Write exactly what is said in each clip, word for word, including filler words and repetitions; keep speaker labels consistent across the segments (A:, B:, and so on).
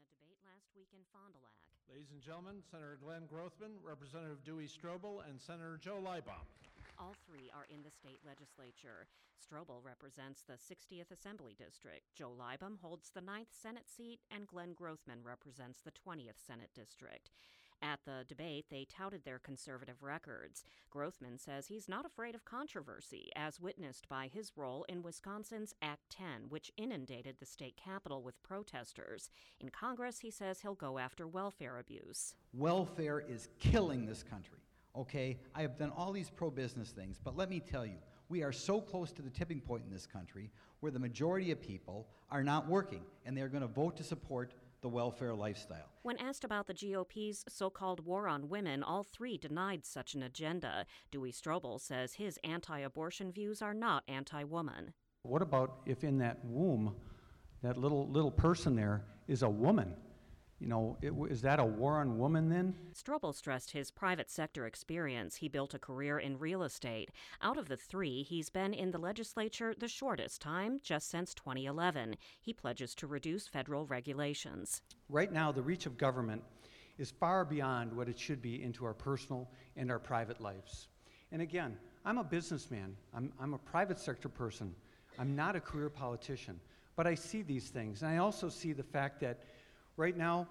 A: a debate last week in Fond du Lac.
B: Ladies and gentlemen, Senator Glenn Grothman, Representative Dewey Strobel, and Senator Joe Liebaum.
A: All three are in the state legislature. Strobel represents the sixtieth Assembly District. Joe Liebaum holds the ninth Senate seat, and Glenn Grothman represents the twentieth Senate District. At the debate, they touted their conservative records. Grothman says he's not afraid of controversy, as witnessed by his role in Wisconsin's Act ten, which inundated the state capitol with protesters. In Congress, he says he'll go after welfare abuse.
C: Welfare is killing this country. Okay, I have done all these pro-business things, but let me tell you, we are so close to the tipping point in this country where the majority of people are not working, and they're going to vote to support the welfare lifestyle.
A: When asked about the G O P's so-called war on women, all three denied such an agenda. Dewey Strobel says his anti-abortion views are not anti-woman.
D: What about if in that womb, that little little person there is a woman? You know, it, is that a war on women then?
A: Strobel stressed his private sector experience. He built a career in real estate. Out of the three, he's been in the legislature the shortest time, just since twenty eleven. He pledges to reduce federal regulations.
D: Right now, the reach of government is far beyond what it should be into our personal and our private lives. And again, I'm a businessman. I'm, I'm a private sector person. I'm not a career politician. But I see these things. And I also see the fact that right now,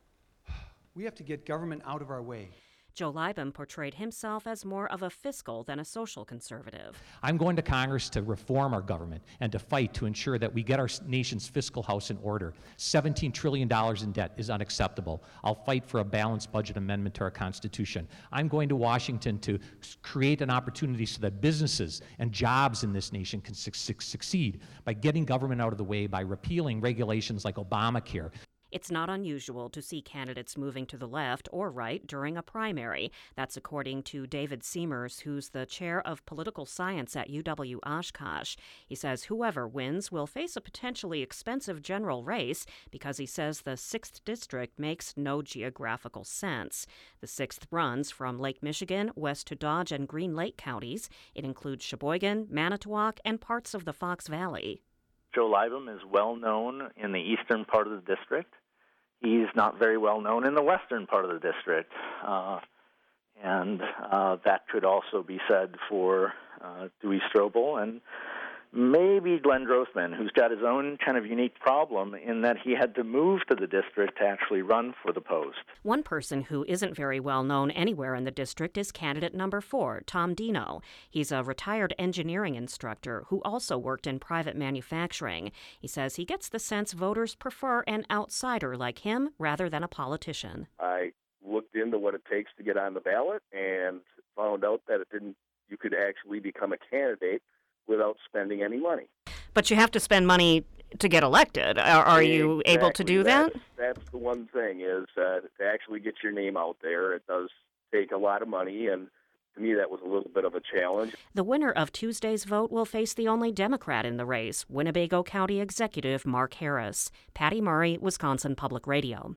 D: we have to get government out of our way.
A: Joe Liebaum portrayed himself as more of a fiscal than a social conservative.
E: I'm going to Congress to reform our government and to fight to ensure that we get our nation's fiscal house in order. seventeen trillion dollars in debt is unacceptable. I'll fight for a balanced budget amendment to our Constitution. I'm going to Washington to create an opportunity so that businesses and jobs in this nation can su- su- succeed by getting government out of the way, by repealing regulations like Obamacare.
A: It's not unusual to see candidates moving to the left or right during a primary. That's according to David Seamers, who's the chair of political science at U W Oshkosh. He says whoever wins will face a potentially expensive general race because he says the sixth District makes no geographical sense. The sixth runs from Lake Michigan west to Dodge and Green Lake counties. It includes Sheboygan, Manitowoc, and parts of the Fox Valley.
F: Joe Liebaum is well known in the eastern part of the district. He's not very well known in the western part of the district. Uh, and uh, that could also be said for uh, Dewey Strobel and maybe Glenn Grothman, who's got his own kind of unique problem in that he had to move to the district to actually run for the post.
A: One person who isn't very well known anywhere in the district is candidate number four, Tom Dino. He's a retired engineering instructor who also worked in private manufacturing. He says he gets the sense voters prefer an outsider like him rather than a politician.
G: I looked into what it takes to get on the ballot and found out that it didn't. You could actually become a candidate without spending any money.
A: But you have to spend money to get elected. Are, are
G: exactly.
A: you able to do that?
G: That's, that's the one thing, is uh, to actually get your name out there. It does take a lot of money, and to me that was a little bit of a challenge.
A: The winner of Tuesday's vote will face the only Democrat in the race, Winnebago County Executive Mark Harris. Patty Murray, Wisconsin Public Radio.